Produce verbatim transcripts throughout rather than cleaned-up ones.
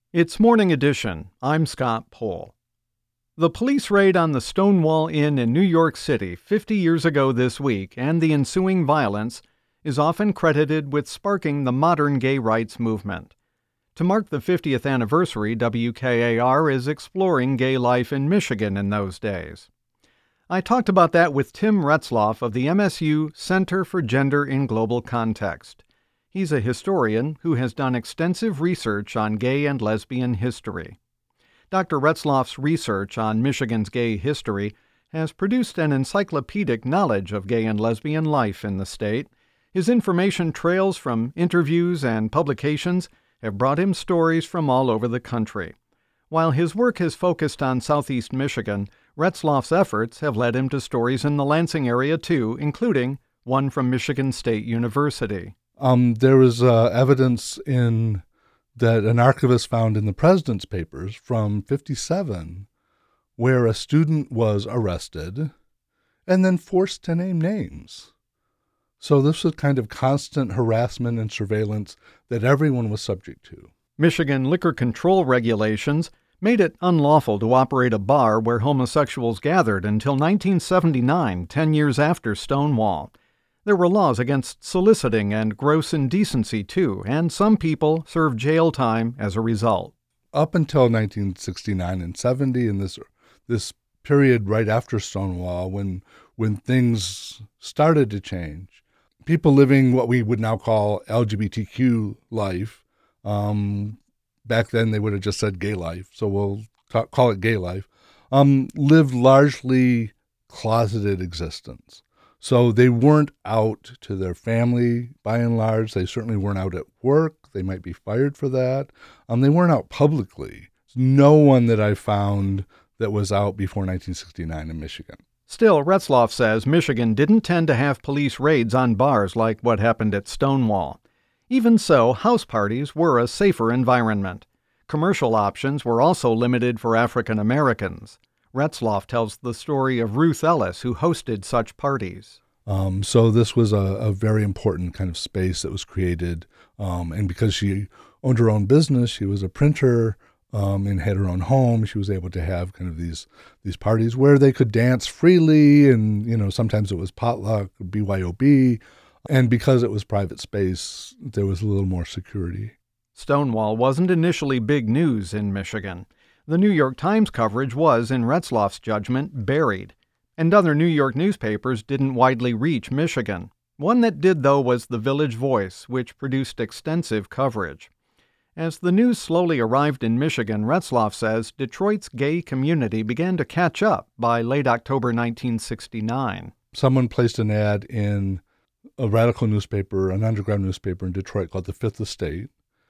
It's Morning Edition. I'm Scott Pohl. The police raid on the Stonewall Inn in New York City fifty years ago this week and the ensuing violence is often credited with sparking the modern gay rights movement. To mark the fiftieth anniversary, W K A R is exploring gay life in Michigan in those days. I talked about that with Tim Retzloff of the M S U Center for Gender in Global Context. He's a historian who has done extensive research on gay and lesbian history. Doctor Retzloff's research on Michigan's gay history has produced an encyclopedic knowledge of gay and lesbian life in the state. His information trails from interviews and publications have brought him stories from all over the country. While his work has focused on southeast Michigan, Retzloff's efforts have led him to stories in the Lansing area too, including one from Michigan State University. Um, there was uh, evidence in that an archivist found in the president's papers from fifty-seven where a student was arrested and then forced to name names. So this was kind of constant harassment and surveillance that everyone was subject to. Michigan liquor control regulations made it unlawful to operate a bar where homosexuals gathered until nineteen seventy-nine, ten years after Stonewall. There were laws against soliciting and gross indecency, too, and some people served jail time as a result. Up until nineteen sixty-nine and seventy, in this this period right after Stonewall, when when things started to change, people living what we would now call L G B T Q life, um, back then they would have just said gay life, so we'll ca- call it gay life, um, lived largely closeted existence. So they weren't out to their family, by and large. They certainly weren't out at work. They might be fired for that. Um, they weren't out publicly. No one that I found that was out before nineteen sixty-nine in Michigan. Still, Retzloff says Michigan didn't tend to have police raids on bars like what happened at Stonewall. Even so, house parties were a safer environment. Commercial options were also limited for African Americans. Retzloff tells the story of Ruth Ellis, who hosted such parties. Um, so this was a, a very important kind of space that was created. Um, and because she owned her own business, she was a printer um, and had her own home, she was able to have kind of these these parties where they could dance freely. And, you know, sometimes it was potluck, B Y O B. And because it was private space, there was a little more security. Stonewall wasn't initially big news in Michigan. The New York Times coverage was, in Retzloff's judgment, buried, and other New York newspapers didn't widely reach Michigan. One that did, though, was the Village Voice, which produced extensive coverage. As the news slowly arrived in Michigan, Retzloff says Detroit's gay community began to catch up by late October nineteen sixty-nine. Someone placed an ad in a radical newspaper, an underground newspaper in Detroit called The Fifth Estate,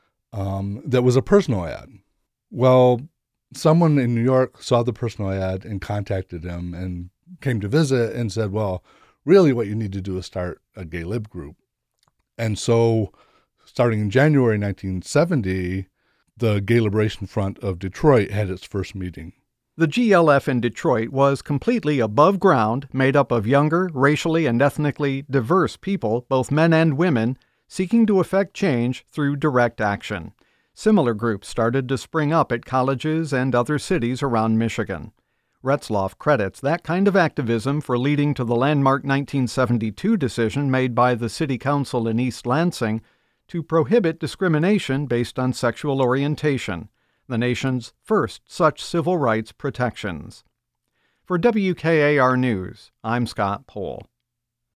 um, that was a personal ad. Well, someone in New York saw the personal ad and contacted him and came to visit and said, well, really what you need to do is start a gay lib group. And so starting in January nineteen seventy, the Gay Liberation Front of Detroit had its first meeting. The G L F in Detroit was completely above ground, made up of younger, racially and ethnically diverse people, both men and women, seeking to effect change through direct action. Similar groups started to spring up at colleges and other cities around Michigan. Retzloff credits that kind of activism for leading to the landmark nineteen seventy-two decision made by the City Council in East Lansing to prohibit discrimination based on sexual orientation, the nation's first such civil rights protections. For W K A R News, I'm Scott Pohl.